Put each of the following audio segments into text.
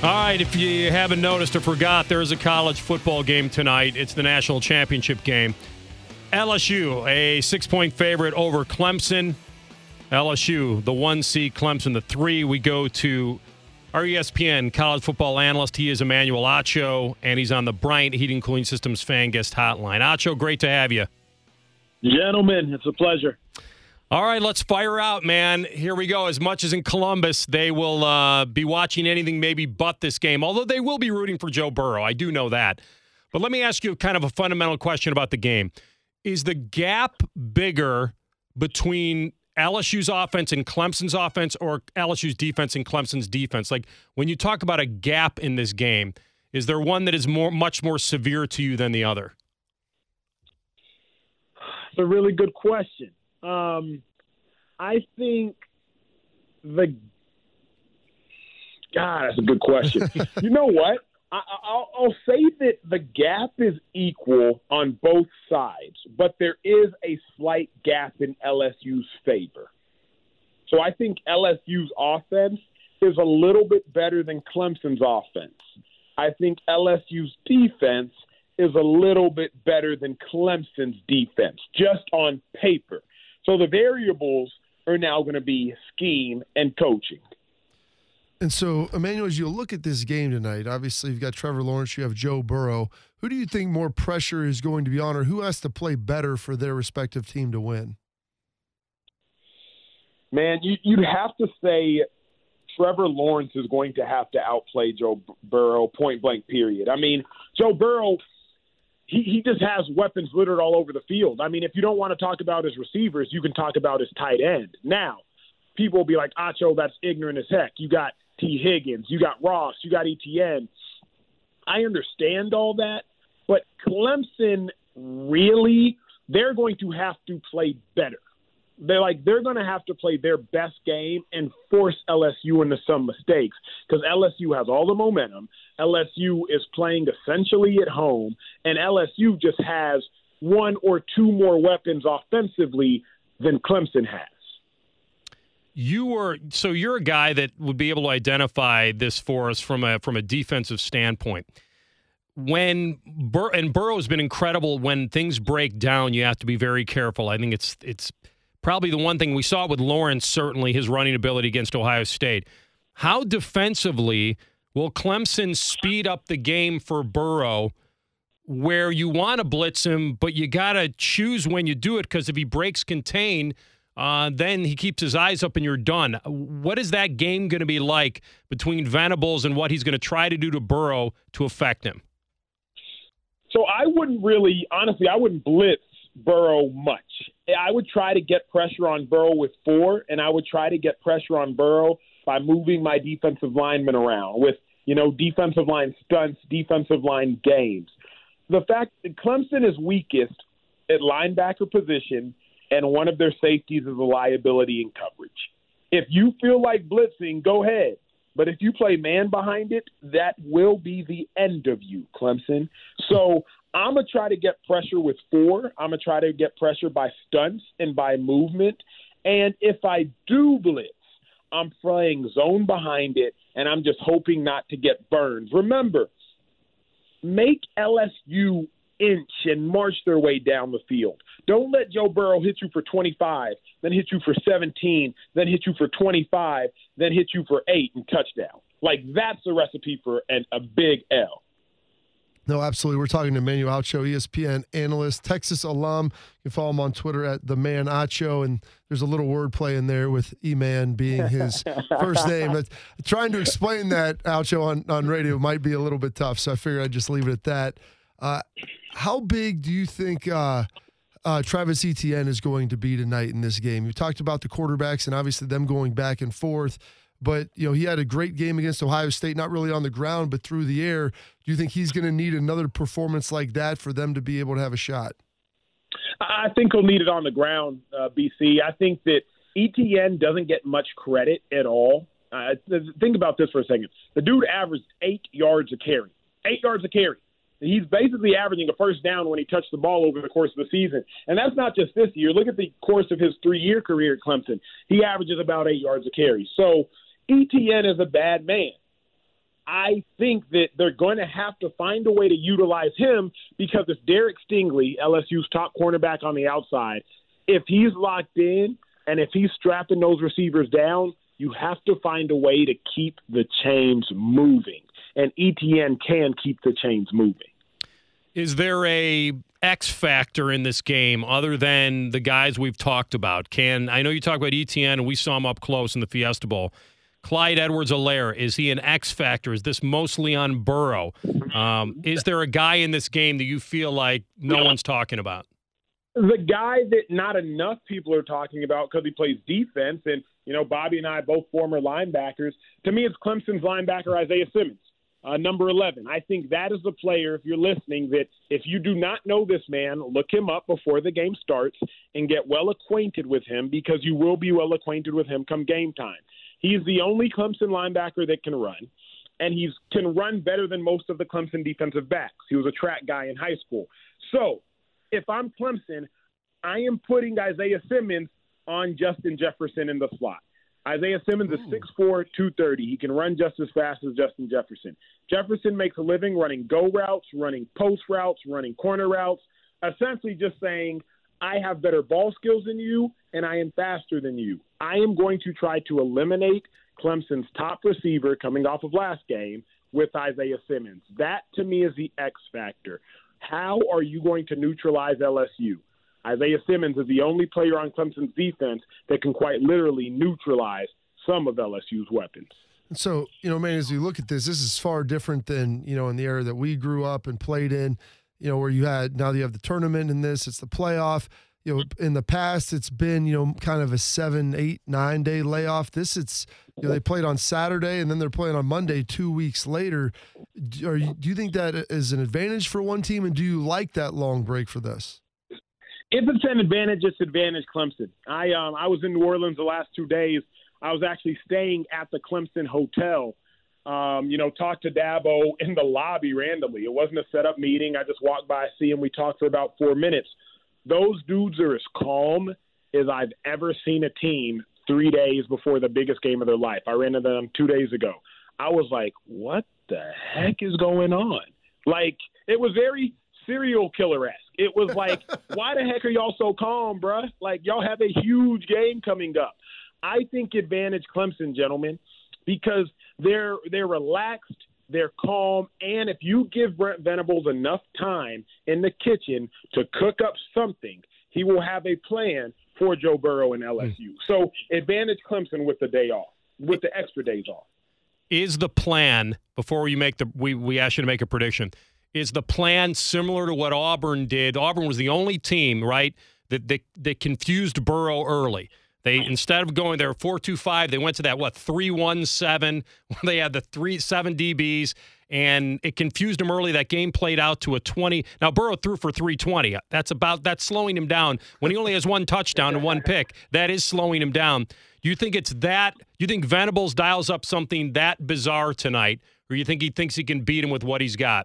All right, if you haven't noticed or forgot, there is a college football game tonight. It's the national championship game. LSU, a 6-point favorite over Clemson. LSU, the 1 seed, Clemson, the 3. We go to our ESPN college football analyst. He is Emmanuel Acho, and he's on the Bryant Heating Cooling Systems fan guest hotline. Acho, great to have you. Gentlemen, it's a pleasure. All right, let's fire out, man. Here we go. As much as in Columbus, they will be watching anything maybe but this game, although they will be rooting for Joe Burrow. I do know that. But let me ask you kind of a fundamental question about the game. Is the gap bigger between LSU's offense and Clemson's offense, or LSU's defense and Clemson's defense? Like, when you talk about a gap in this game, is there one that is much more severe to you than the other? It's a really good question. I think that's a good question. You know what? I'll say that the gap is equal on both sides, but there is a slight gap in LSU's favor. So I think LSU's offense is a little bit better than Clemson's offense. I think LSU's defense is a little bit better than Clemson's defense, just on paper. So the variables are now going to be scheme and coaching. And so, Emmanuel, as you look at this game tonight, obviously you've got Trevor Lawrence, you have Joe Burrow. Who do you think more pressure is going to be on, or who has to play better for their respective team to win? Man, you'd have to say Trevor Lawrence is going to have to outplay Joe Burrow, point blank, period. I mean, Joe Burrow, he just has weapons littered all over the field. I mean, if you don't want to talk about his receivers, you can talk about his tight end. Now, people will be like, Acho, that's ignorant as heck. You got T. Higgins, you got Ross, you got ETN. I understand all that, but Clemson really, they're going to have to play better. They're going to have to play their best game and force LSU into some mistakes, because LSU has all the momentum. LSU is playing essentially at home, and LSU just has one or two more weapons offensively than Clemson has. You're a guy that would be able to identify this for us from a defensive standpoint. And Burrow's been incredible. When things break down, you have to be very careful. I think it's probably the one thing we saw with Lawrence, certainly his running ability against Ohio State. How defensively will Clemson speed up the game for Burrow, where you want to blitz him, but you got to choose when you do it, because if he breaks contain, then he keeps his eyes up and you're done. What is that game going to be like between Venables and what he's going to try to do to Burrow to affect him? So I wouldn't blitz Burrow much. I would try to get pressure on Burrow with 4, and I would try to get pressure on Burrow by moving my defensive linemen around with, defensive line stunts, defensive line games. The fact that Clemson is weakest at linebacker position, and one of their safeties is a liability in coverage. If you feel like blitzing, go ahead. But if you play man behind it, that will be the end of you, Clemson. So I'm going to try to get pressure with 4. I'm going to try to get pressure by stunts and by movement. And if I do blitz, I'm playing zone behind it, and I'm just hoping not to get burned. Remember, make LSU inch and march their way down the field. Don't let Joe Burrow hit you for 25, then hit you for 17, then hit you for 25, then hit you for 8 and touchdown. That's a recipe for a big L. No, absolutely. We're talking to Emmanuel Acho, ESPN analyst, Texas alum. You can follow him on Twitter at the Man Acho, and there's a little wordplay in there with E-Man being his first name. But trying to explain that, Acho, on radio might be a little bit tough, so I figured I'd just leave it at that. How big do you think Travis Etienne is going to be tonight in this game? You talked about the quarterbacks and obviously them going back and forth, but he had a great game against Ohio State, not really on the ground, but through the air. Do you think he's going to need another performance like that for them to be able to have a shot? I think he'll need it on the ground, BC. I think that Etienne doesn't get much credit at all. Think about this for a second. The dude averaged 8 yards a carry. 8 yards a carry. He's basically averaging a first down when he touched the ball over the course of the season. And that's not just this year. Look at the course of his 3-year career at Clemson. He averages about 8 yards a carry. So Etienne is a bad man. I think that they're going to have to find a way to utilize him because if Derek Stingley, LSU's top cornerback on the outside, if he's locked in and if he's strapping those receivers down, you have to find a way to keep the chains moving. And ETN can keep the chains moving. Is there a X factor in this game other than the guys we've talked about? I know you talk about ETN, and we saw him up close in the Fiesta Bowl. Clyde Edwards-Helaire, is he an X factor? Is this mostly on Burrow? Is there a guy in this game that you feel like no one's talking about? The guy that not enough people are talking about because he plays defense, and, Bobby and I, both former linebackers, to me it's Clemson's linebacker Isaiah Simmons, number 11. I think that is the player, if you're listening, that if you do not know this man, look him up before the game starts and get well acquainted with him because you will be well acquainted with him come game time. He's the only Clemson linebacker that can run, and he can run better than most of the Clemson defensive backs. He was a track guy in high school. So if I'm Clemson, I am putting Isaiah Simmons on Justin Jefferson in the slot. Isaiah Simmons is 6'4", 230. He can run just as fast as Justin Jefferson. Jefferson makes a living running go routes, running post routes, running corner routes, essentially just saying, I have better ball skills than you, and I am faster than you. I am going to try to eliminate Clemson's top receiver coming off of last game with Isaiah Simmons. That, to me, is the X factor. How are you going to neutralize LSU? Isaiah Simmons is the only player on Clemson's defense that can quite literally neutralize some of LSU's weapons. So, man, as you look at this is far different than, in the era that we grew up and played in, where you have the tournament in this, it's the playoff. In the past, it's been, kind of a 7, 8, 9 day layoff. This, it's, they played on Saturday and then they're playing on Monday 2 weeks later. Do you think that is an advantage for one team, and do you like that long break for this? If it's an advantage, it's advantage Clemson. I was in New Orleans the last 2 days. I was actually staying at the Clemson hotel. Talked to Dabo in the lobby randomly. It wasn't a set-up meeting. I just walked by, see him. We talked for about 4 minutes. Those dudes are as calm as I've ever seen a team 3 days before the biggest game of their life. I ran into them 2 days ago. I was like, what the heck is going on? Like, it was very serial killer-esque. It was like, why the heck are y'all so calm, bruh? Like, y'all have a huge game coming up. I think advantage Clemson, gentlemen, because they're relaxed, they're calm, and if you give Brent Venables enough time in the kitchen to cook up something, he will have a plan for Joe Burrow and LSU. So advantage Clemson with the day off, with the extra days off. Is the plan, before we make we ask you to make a prediction, is the plan similar to what Auburn did? Auburn was the only team, right, that confused Burrow early. They, instead of going there 4-2-5, they went to that 3-1-7. They had the 7 DBs, and it confused him early. That game played out to a 20. Now Burrow threw for 320. That's slowing him down. When he only has one touchdown and one pick, that is slowing him down. Do you think it's that? Do you think Venables dials up something that bizarre tonight, or you think he thinks he can beat him with what he's got?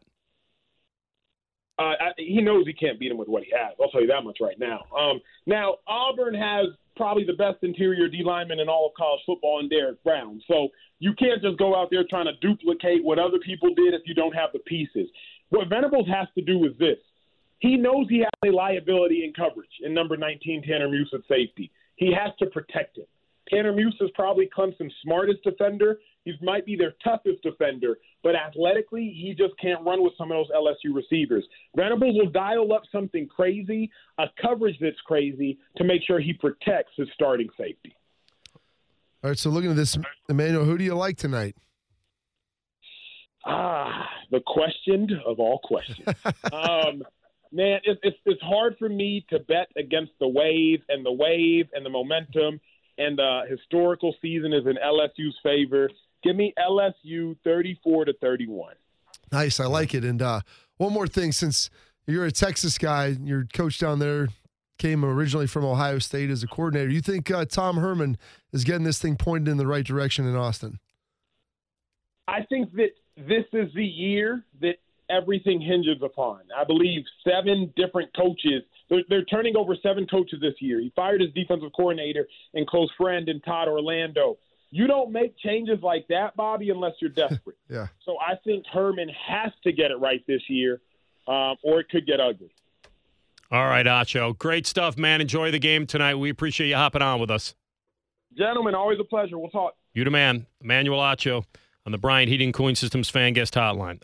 He knows he can't beat him with what he has. I'll tell you that much right now. Now, Auburn has probably the best interior D lineman in all of college football in Derek Brown. So you can't just go out there trying to duplicate what other people did if you don't have the pieces. What Venables has to do is this. He knows he has a liability in coverage in number 19, Tanner Muse at safety. He has to protect him. Tanner Muse is probably Clemson's smartest defender. He might be their toughest defender, but athletically, he just can't run with some of those LSU receivers. Venables will dial up something crazy, a coverage that's crazy, to make sure he protects his starting safety. All right, so looking at this, Emmanuel, who do you like tonight? The questioned of all questions. Man, it's hard for me to bet against the wave and the momentum, and the historical season is in LSU's favor. Give me LSU 34-31. Nice, I like it. And one more thing, since you're a Texas guy, your coach down there came originally from Ohio State as a coordinator. You think Tom Herman is getting this thing pointed in the right direction in Austin? I think that this is the year that everything hinges upon. I believe 7 different coaches. They're turning over 7 coaches this year. He fired his defensive coordinator and close friend in Todd Orlando. You don't make changes like that, Bobby, unless you're desperate. Yeah. So I think Herman has to get it right this year, or it could get ugly. All right, Acho. Great stuff, man. Enjoy the game tonight. We appreciate you hopping on with us. Gentlemen, always a pleasure. We'll talk. You the man, Emmanuel Acho, on the Bryant Heating Cooling Systems Fan Guest Hotline.